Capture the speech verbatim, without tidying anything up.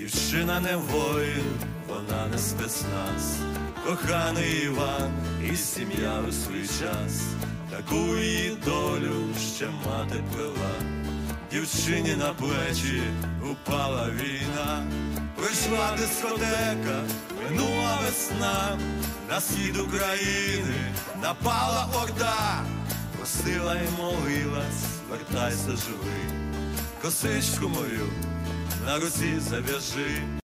Дівчина не воїн, вона не спецназ, коханий Іван і сім'я у свій час. Таку її долю ще мати плела, дівчині на плечі упала війна. Прийшла дискотека, минула весна, на схід України напала орда. Просила й молилась, вертайся живий, косичку мою на руці зав'яжи.